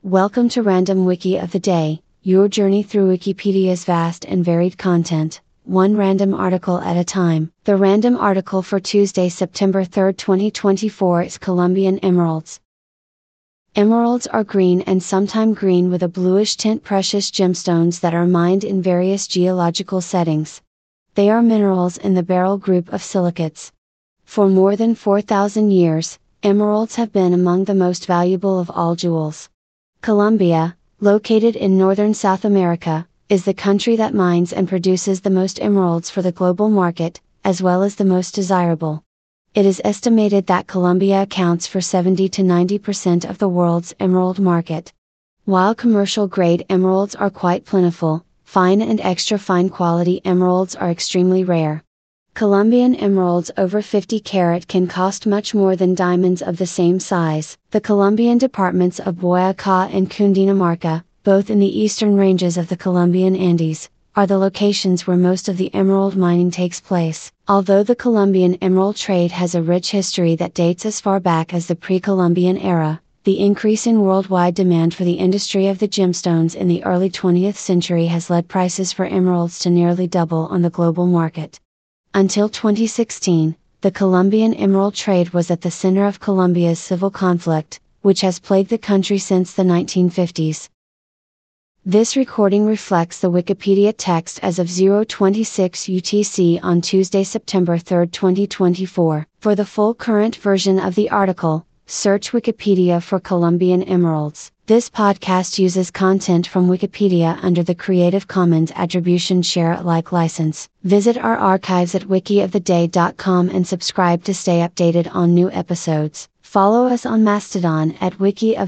Welcome to Random Wiki of the Day, your journey through Wikipedia's vast and varied content, one random article at a time. The random article for Tuesday, September 3, 2024 is Colombian emeralds. Emeralds are green and sometimes green with a bluish tint, precious gemstones that are mined in various geological settings. They are minerals in the beryl group of silicates. For more than 4,000 years, emeralds have been among the most valuable of all jewels. Colombia, located in northern South America, is the country that mines and produces the most emeralds for the global market, as well as the most desirable. It is estimated that Colombia accounts for 70 to 90% of the world's emerald market. While commercial grade emeralds are quite plentiful, fine and extra fine quality emeralds are extremely rare. Colombian emeralds over 50 carat can cost much more than diamonds of the same size. The Colombian departments of Boyacá and Cundinamarca, both in the eastern ranges of the Colombian Andes, are the locations where most of the emerald mining takes place. Although the Colombian emerald trade has a rich history that dates as far back as the pre-Columbian era, the increase in worldwide demand for the industry of the gemstones in the early 20th century has led prices for emeralds to nearly double on the global market. Until 2016, the Colombian emerald trade was at the center of Colombia's civil conflict, which has plagued the country since the 1950s. This recording reflects the Wikipedia text as of 0:26 UTC on Tuesday, September 3, 2024. For the full current version of the article, search Wikipedia for Colombian emeralds. This podcast uses content from Wikipedia under the Creative Commons Attribution Share Alike license. Visit our archives at wikioftheday.com and subscribe to stay updated on new episodes. Follow us on Mastodon at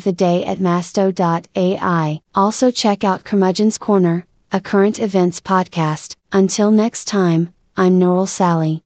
wikioftheday@masto.ai. Also check out Curmudgeon's Corner, a current events podcast. Until next time, I'm Noral Sally.